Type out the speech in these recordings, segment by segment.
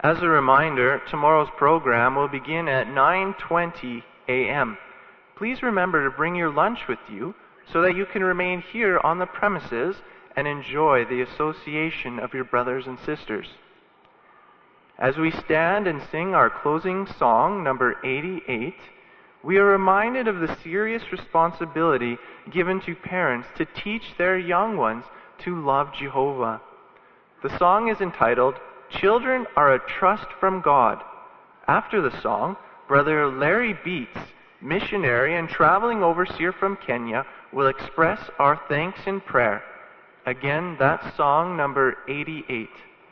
As a reminder, tomorrow's program will begin at 9:20 a.m. Please remember to bring your lunch with you so that you can remain here on the premises and enjoy the association of your brothers and sisters. As we stand and sing our closing song, number 88, we are reminded of the serious responsibility given to parents to teach their young ones to love Jehovah. The song is entitled, "Children Are a Trust from God." After the song, Brother Larry Beats, missionary and traveling overseer from Kenya, will express our thanks in prayer. Again, that's song number 88.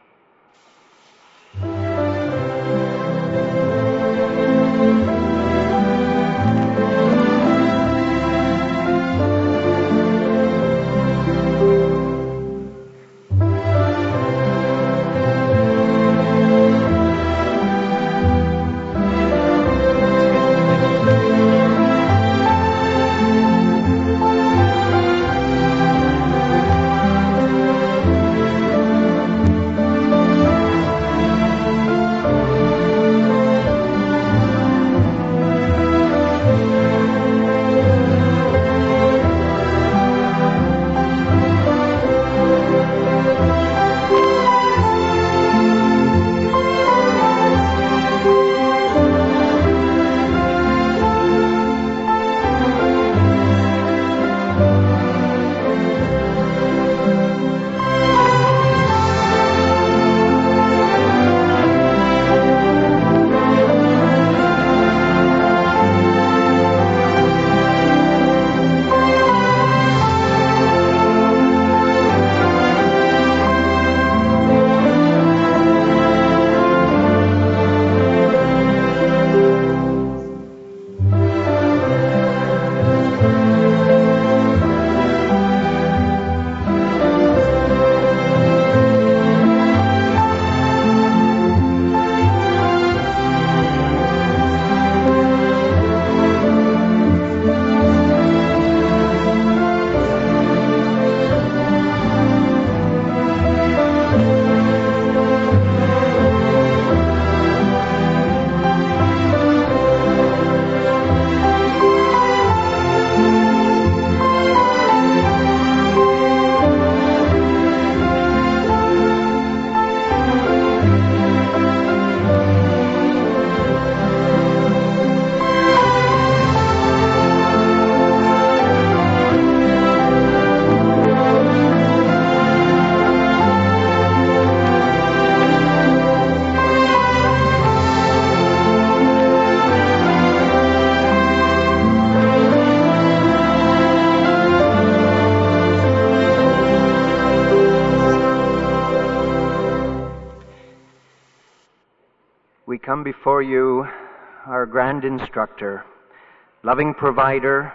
Come before you, our grand instructor, loving provider,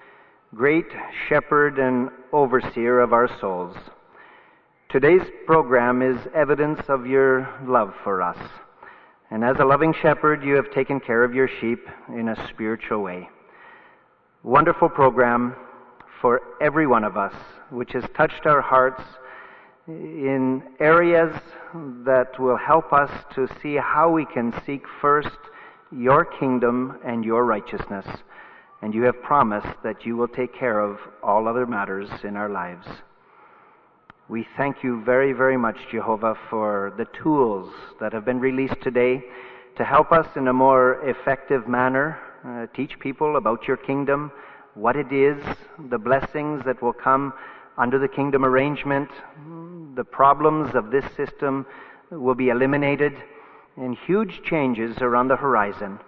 great shepherd and overseer of our souls. Today's program is evidence of your love for us. And as a loving shepherd, you have taken care of your sheep in a spiritual way. Wonderful program for every one of us, which has touched our hearts in areas that will help us to see how we can seek first your kingdom and your righteousness. And you have promised that you will take care of all other matters in our lives. We thank you very, very much, Jehovah, for the tools that have been released today to help us in a more effective manner teach people about your kingdom, what it is, the blessings that will come under the kingdom arrangement. The problems of this system will be eliminated, and huge changes are on the horizon.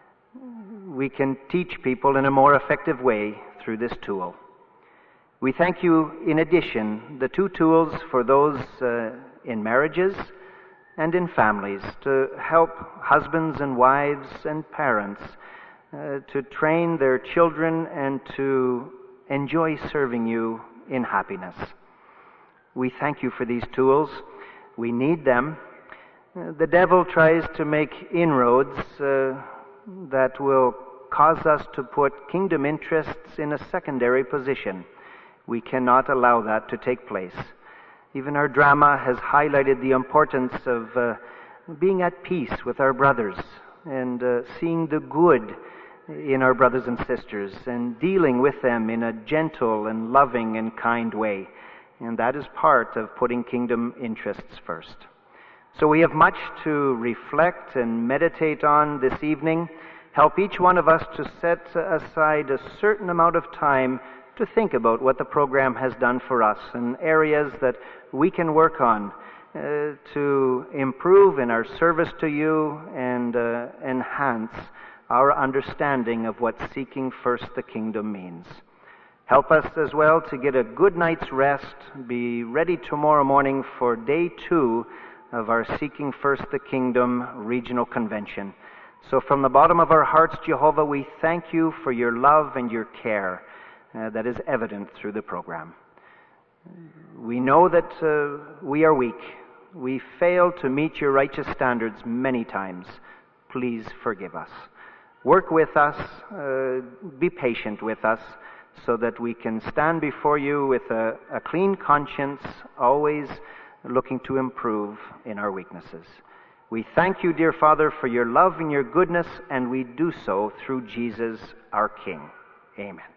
We can teach people in a more effective way through this tool. We thank you, in addition, the two tools for those in marriages and in families, to help husbands and wives and parents to train their children and to enjoy serving you in happiness. We thank you for these tools. We need them. The devil tries to make inroads that will cause us to put kingdom interests in a secondary position. We cannot allow that to take place. Even our drama has highlighted the importance of being at peace with our brothers and seeing the good in our brothers and sisters and dealing with them in a gentle and loving and kind way. And that is part of putting kingdom interests first. So we have much to reflect and meditate on this evening. Help each one of us to set aside a certain amount of time to think about what the program has done for us and areas that we can work on to improve in our service to you and enhance our understanding of what seeking first the kingdom means. Help us as well to get a good night's rest, be ready tomorrow morning for day 2 of our Seeking First the Kingdom Regional Convention. So from the bottom of our hearts, Jehovah, we thank you for your love and your care that is evident through the program. We know that we are weak. We fail to meet your righteous standards many times. Please forgive us. Work with us, be patient with us, so that we can stand before you with a clean conscience, always looking to improve in our weaknesses. We thank you, dear Father, for your love and your goodness, and we do so through Jesus, our King. Amen.